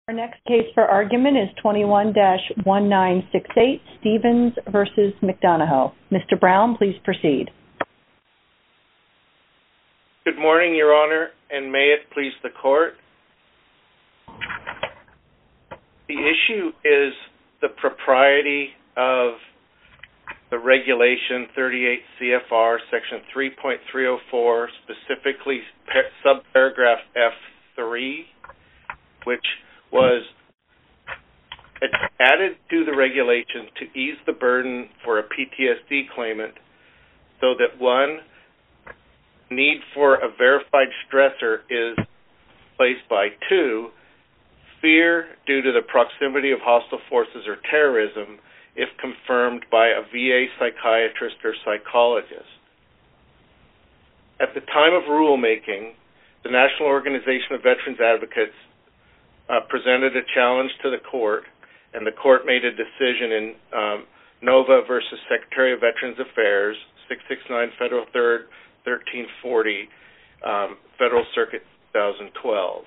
Our next case for argument is 21-1968, Stevens v. McDonough. Mr. Brown, please proceed. Good morning, Your Honor, and may it please the Court. The issue is the propriety of the regulation 38 CFR section 3.304, specifically subparagraph F3, which was added to the regulation to ease the burden for a PTSD claimant so that, one, need for a verified stressor is placed by, two, fear due to the proximity of hostile forces or terrorism if confirmed by a VA psychiatrist or psychologist. At the time of rulemaking, the National Organization of Veterans Advocates presented a challenge to the court, and the court made a decision in Nova versus Secretary of Veterans Affairs, 669 Federal 3rd, 1340, Federal Circuit 2012.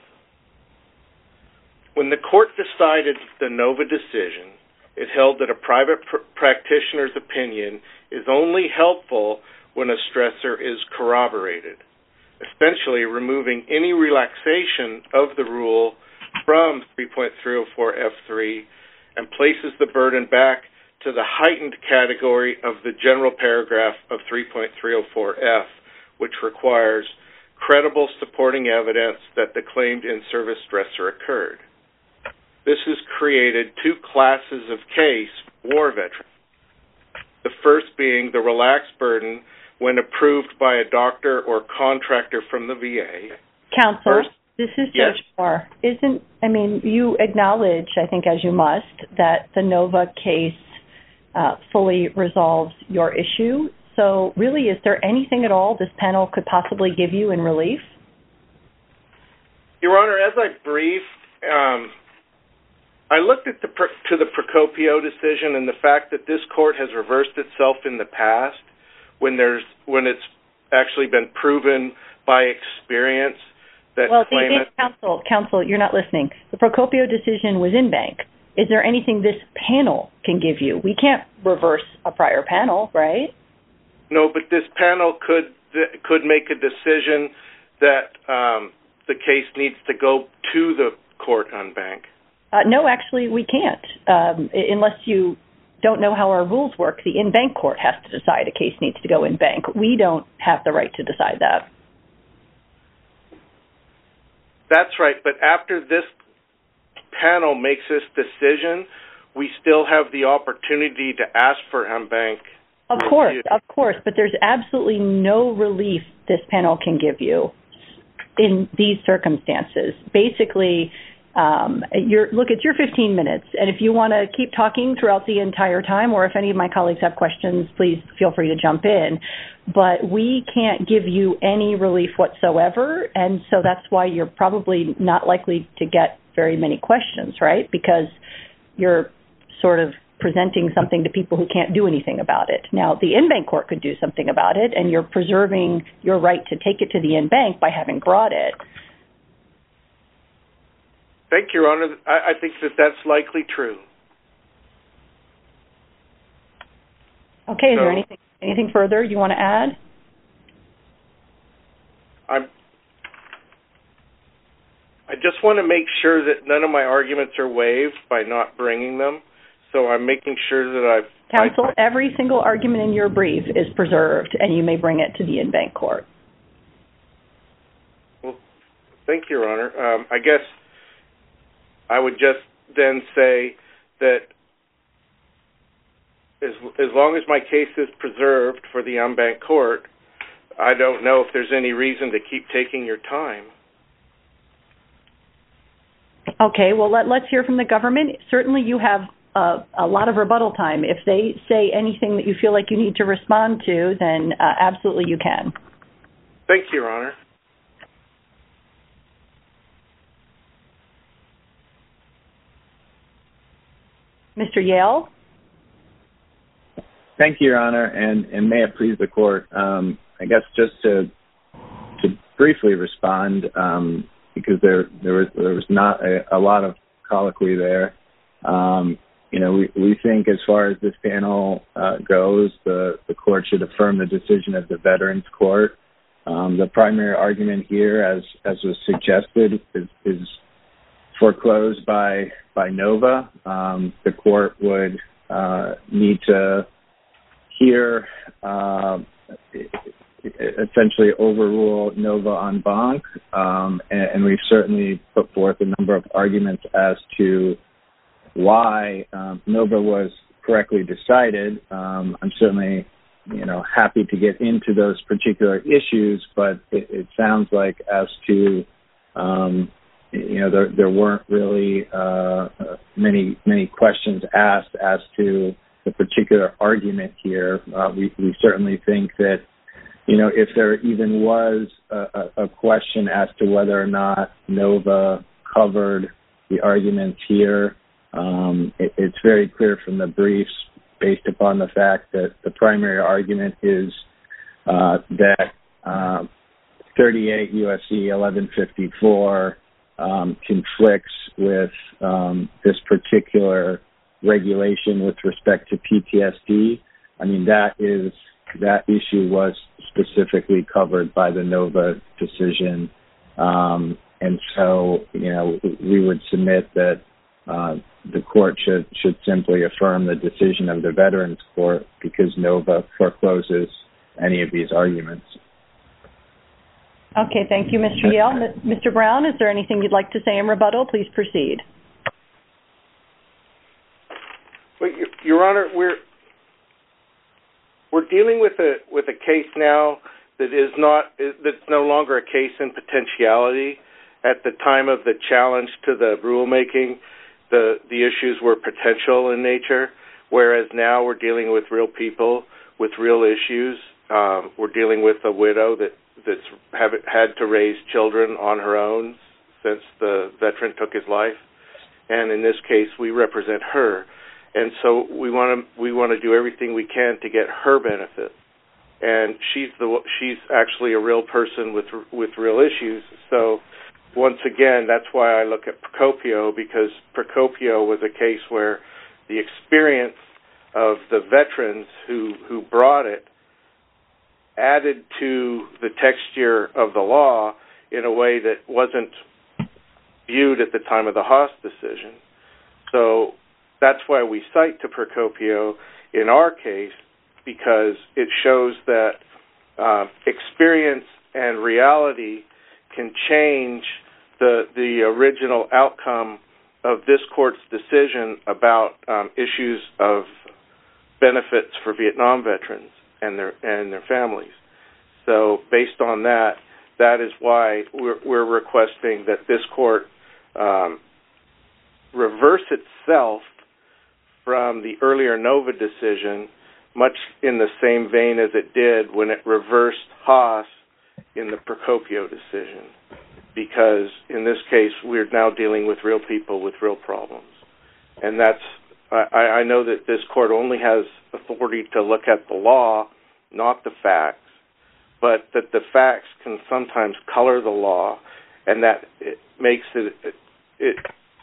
When the court decided the Nova decision, it held that a private practitioner's opinion is only helpful when a stressor is corroborated, essentially removing any relaxation of the rule from 3.304 F3 and places the burden back to the heightened category of the general paragraph of 3.304 F, which requires credible supporting evidence that the claimed in-service stressor occurred. This has created two classes of case for veterans. The first being the relaxed burden when approved by a doctor or contractor from the VA. Counsel, this is Judge Moore. You acknowledge, I think as you must, that the Nova case fully resolves your issue. So really, is there anything at all this panel could possibly give you in relief? Your Honor, as I briefed, I looked at the Procopio decision and the fact that this court has reversed itself in the past when it's actually been proven by experience that Counsel, you're not listening. The Procopio decision was in bank. Is there anything this panel can give you? We can't reverse a prior panel, right? No, but this panel could make a decision that the case needs to go to the court on bank. No, actually, we can't. Unless you don't know how our rules work, the in-bank court has to decide a case needs to go in bank. We don't have the right to decide that. That's right, but after this panel makes this decision, we still have the opportunity to ask for en-bank. Of course, but there's absolutely no relief this panel can give you in these circumstances. Basically, it's your 15 minutes, and if you want to keep talking throughout the entire time, or if any of my colleagues have questions, please feel free to jump in. But we can't give you any relief whatsoever, and so that's why you're probably not likely to get very many questions, right? Because you're sort of presenting something to people who can't do anything about it. Now, the in-bank court could do something about it, and you're preserving your right to take it to the in-bank by having brought it. Thank you, Your Honor. I think that's likely true. Okay, is there anything further you want to add? I just want to make sure that none of my arguments are waived by not bringing them, so I'm making sure that Counsel, every single argument in your brief is preserved, and you may bring it to the in-bank court. Well, thank you, Your Honor. I guess I would just then say that as long as my case is preserved for the en-bank court, I don't know if there's any reason to keep taking your time. Okay, well, let's hear from the government. Certainly you have a lot of rebuttal time. If they say anything that you feel like you need to respond to, then absolutely you can. Thank you, Your Honor. Mr. Yale? Thank you, Your Honor, and may it please the court. I guess just to briefly respond, because there was not a lot of colloquy there. We think as far as this panel goes, the court should affirm the decision of the Veterans Court. The primary argument here, as was suggested, is foreclosed by NOVA. The court would need to hear, essentially overrule NOVA en banc, and we've certainly put forth a number of arguments as to why NOVA was correctly decided. I'm certainly, happy to get into those particular issues, but it sounds like as to, there weren't really many questions asked as to the particular argument here. We certainly think that, if there even was a question as to whether or not NOVA covered the arguments here, it's very clear from the briefs, based upon the fact that the primary argument is that 38 U.S.C. 1154 conflicts with this particular regulation with respect to PTSD. I mean, that issue was specifically covered by the NOVA decision. And so, we would submit that the court should simply affirm the decision of the Veterans Court because NOVA forecloses any of these arguments. Okay, thank you, Mr. Yale. Mr. Brown, is there anything you'd like to say in rebuttal? Please proceed. Well, Your Honor, we're dealing with a case now that's no longer a case in potentiality. At the time of the challenge to the rulemaking, the issues were potential in nature, whereas now we're dealing with real people with real issues. We're dealing with a widow that's had to raise children on her own since the veteran took his life, and in this case, we represent her, and so we want to do everything we can to get her benefit. And she's actually a real person with real issues. So once again, that's why I look at Procopio, because Procopio was a case where the experience of the veterans who brought it added to the texture of the law in a way that wasn't viewed at the time of the Haas decision. So that's why we cite to Procopio in our case, because it shows that experience and reality can change the original outcome of this court's decision about issues of benefits for Vietnam veterans and their families. So based on that is why we're requesting that this court reverse itself from the earlier NOVA decision, much in the same vein as it did when it reversed Haas in the Procopio decision. Because in this case, we're now dealing with real people with real problems. And I know that this court only has authority to look at the law, not the facts, but that the facts can sometimes color the law, and that it makes it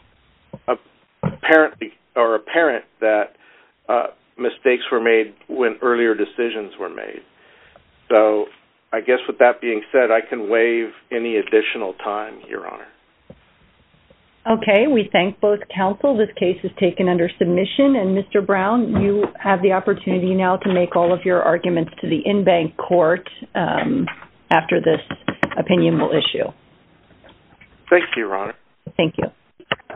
apparent that mistakes were made when earlier decisions were made. So I guess with that being said, I can waive any additional time, Your Honor. Okay, we thank both counsel. This case is taken under submission, and Mr. Brown, you have the opportunity now to make all of your arguments to the in-bank court after this opinion will issue. Thank you, Your Honor. Thank you.